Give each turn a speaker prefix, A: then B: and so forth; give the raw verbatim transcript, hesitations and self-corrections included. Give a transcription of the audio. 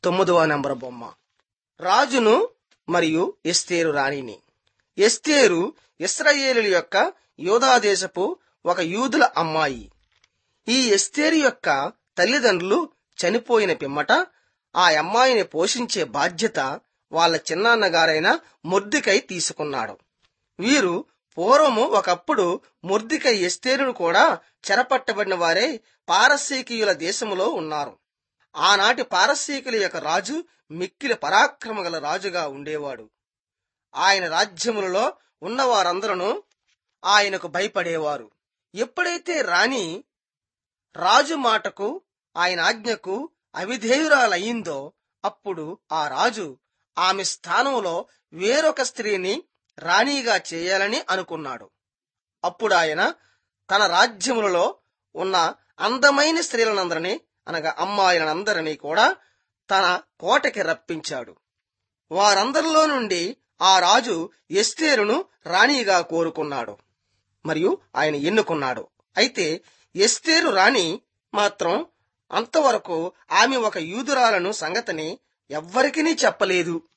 A: తొమ్మిదవ నంబర్ బొమ్మ. రాజును మరియు ఎస్తేరు రాణిని. ఎస్తేరు ఇశ్రాయేలీయుల యొక్క యూదాదేశపు ఒక యూదుల అమ్మాయి. ఈ ఎస్తేరు యొక్క తల్లిదండ్రులు చనిపోయిన పిమ్మట ఆ అమ్మాయిని పోషించే బాధ్యత వాళ్ళ చిన్నాన్నగారైన మొర్దెకై తీసుకున్నాడు. వీరు పూర్వము ఒకప్పుడు మొర్దెకై ఎస్తేరును కూడా చెరపట్టబడిన వారే పారసీకీయుల దేశములో ఉన్నారు. ఆనాటి పారసీకుల యొక్క రాజు మిక్కిలి పరాక్రమ గల రాజుగా ఉండేవాడు. ఆయన రాజ్యములలో ఉన్నవారందరూ ఆయనకు భయపడేవారు. ఎప్పుడైతే రాణి రాజు మాటకు ఆయన ఆజ్ఞకు అవిధేయురాలయ్యిందో అప్పుడు ఆ రాజు ఆమె స్థానంలో వేరొక స్త్రీని రాణిగా చేయాలని అనుకున్నాడు. అప్పుడు ఆయన తన రాజ్యములలో ఉన్న అందమైన స్త్రీలనందరినీ అనగా అమ్మాయిలనందరినీ కూడా తన కోటకి రప్పించాడు. వారందరిలో నుండి ఆ రాజు ఎస్తేరును రాణిగా కోరుకున్నాడు మరియు ఆయన ఎన్నుకున్నాడు. అయితే ఎస్తేరు రాణి మాత్రం అంతవరకు ఆమె ఒక యూదురాలను సంగతిని ఎవ్వరికీ చెప్పలేదు.